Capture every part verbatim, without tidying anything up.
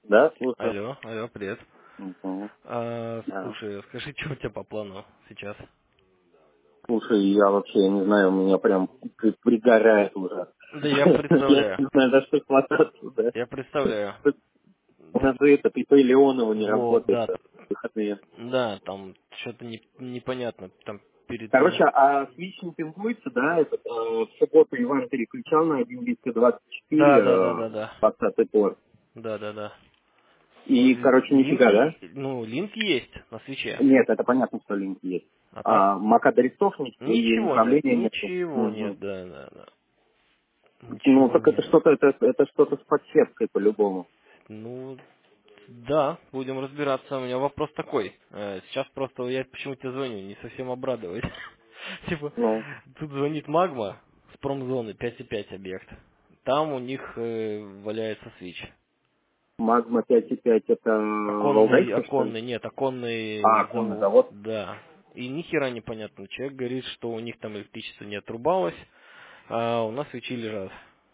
Да, слушаю. Алло, алло, привет. Мгм. А, Да. слушай, скажи, что у тебя по плану сейчас? Слушай, я вообще я не знаю, у меня прям при- пригорает уже. Да я Я представляю. не знаю, за что хвататься, да. Я представляю. У нас же это, ИП Леонова не Вот, работает да, а, в выходные. да, там что-то не, непонятно. Там перед Короче, тем... а Switch не пингуется, да, этот, э, в субботу Иван переключал на один двести двадцать четыре Да, да, да, э, да, да. двадцатый порт. Да, да, да. И, Л- короче, нифига, да? Линки, ну, линки есть на свече. Нет, это понятно, что линк есть. А так А MAC-адресов нет и ничего нет, направления нету. ничего Мгм. нет, да, да, да. Ну, Ничего так это нет. что-то, это, это что-то с подсеткой по-любому. Ну, да, будем разбираться. У меня вопрос такой. Э, Сейчас просто я почему тебе звоню, не совсем обрадовать. Типа, Ну, тут звонит Магма с промзоны пять и пять объект. Там у них э, валяется свич. Магма пять и пять это Оконный, Валдайская, что ли? оконный, нет, А, оконный оконный завод, завод. да. И ни хера непонятно. Человек говорит, что у них там электричество не отрубалось, а у нас свечи лежат.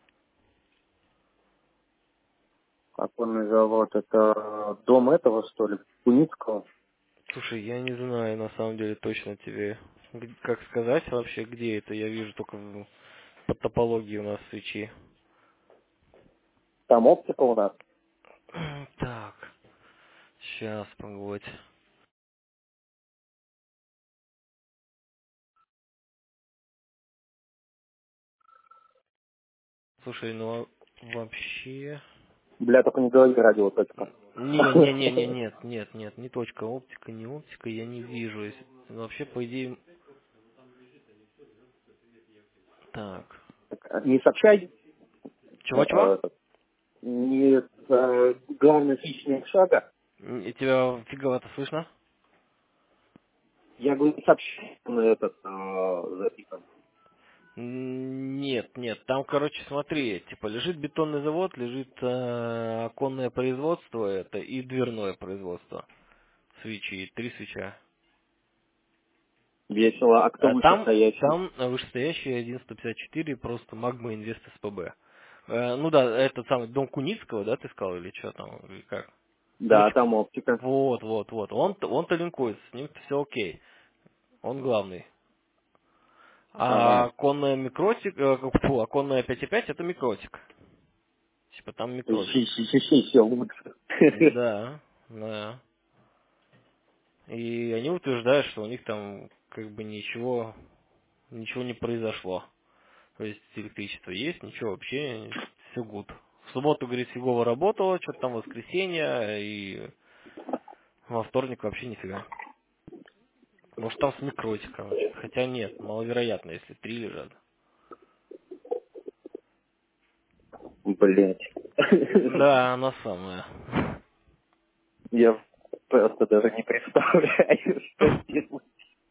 Оконный завод это дом этого, что ли? Куницкого? Слушай, я не знаю на самом деле точно тебе, г- как сказать вообще, где это. Я вижу только в- по топологии у нас свечи. Там оптика у нас. Так, сейчас, погодь. Слушай, ну а вообще... Бля, только не говори радиоточка. Не-не-не-не, нет, нет, нет, не точка оптика, не оптика, я не вижу. Если- Вообще, по идее... Так. Не сообщай, э, Чего-чего? э, не э, главный фичный шага. М, и тебя фиговато слышно? Я говорю, не сообщай на этот э, записан. М, Нет, нет, там, короче, смотри, типа лежит бетонный завод, лежит э, оконное производство это и дверное производство. Свечи, три свеча. Весело. А кто Э, Там, вышестоящий? там вышестоящий один сто пятьдесят четыре просто Магма Инвест СПБ. Э, Ну да, этот самый дом Куницкого, да, ты сказал, или что там, или как? Да, Короче, там оптика. вот, вот, вот. Он, он-то линкуется, с ним все окей. Он главный. А Ага. оконная микротик, э, фу, оконная пять и пять это микротик. Типа там микротик. Еще лучше. Да, да. И они утверждают, что у них там как бы ничего, ничего не произошло. То есть электричество есть, ничего вообще, все гуд. В субботу, говорит, фигово работало, что-то там воскресенье, и во вторник вообще нифига. Может там с микротиком. Хотя нет, маловероятно, если три лежат. Блять. Да, она самая. Я просто даже не представляю, что делать.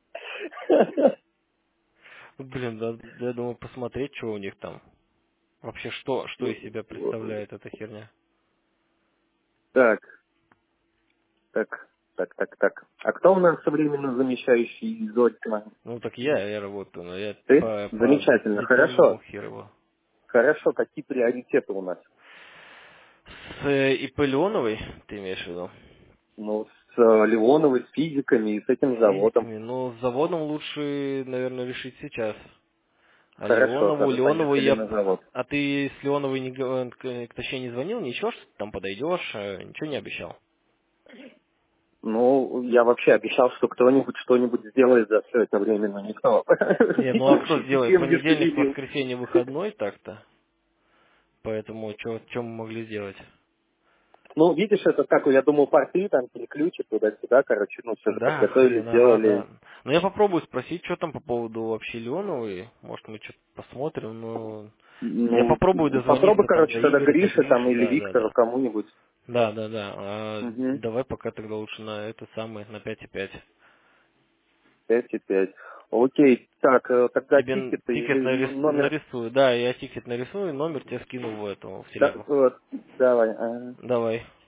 Блин, да, да, я думаю, посмотреть, что у них там. Вообще, что, что из себя представляет эта херня. Так, так, так, так, так. А кто у нас современно замещающий Зодькина? Ну так я, я работаю, но я Ты? по, по Замечательно, бетонному хорошо. херово. Хорошо, какие приоритеты у нас? С э, ИП Леоновой, ты имеешь в виду? Ну, с э, Леоновой, с физиками и с этим С заводом. физиками. Ну, с заводом лучше, наверное, решить сейчас. А Хорошо, Леонову, тогда Леонову поехали я... на завод. А ты с Леоновой не, г- к, к точнее не звонил, ничего, что ты там подойдешь, э, ничего не обещал? Ну, я вообще обещал, что кто-нибудь что-нибудь сделает за все это время, но никто. Не, ну а кто сделает? Ничем не Понедельник, шевелил. воскресенье, выходной так-то. Поэтому что мы могли сделать? Ну, видишь, это как, я думал, порты там переключат туда-сюда, короче, ну, все же Да, подготовили, хрен, ага, сделали. да. Но я попробую спросить, что там по поводу вообще Леновой. Может, мы что-то посмотрим, но... Я Ну, попробую попробуй, дозвониться там короче, до тогда Игоря, до Грише там Гриши, или да, да, Виктору, да. кому-нибудь. Да, да, да. А, Угу. давай пока тогда лучше на это самое, на пять и пять. Пять и пять. Окей, так, э, тогда Тебе н- тикеты или тикет нарис- номер. нарисую. Да, я тикет нарисую, номер тебе скину в эту, в Да, телегу. вот, давай. ага. Давай.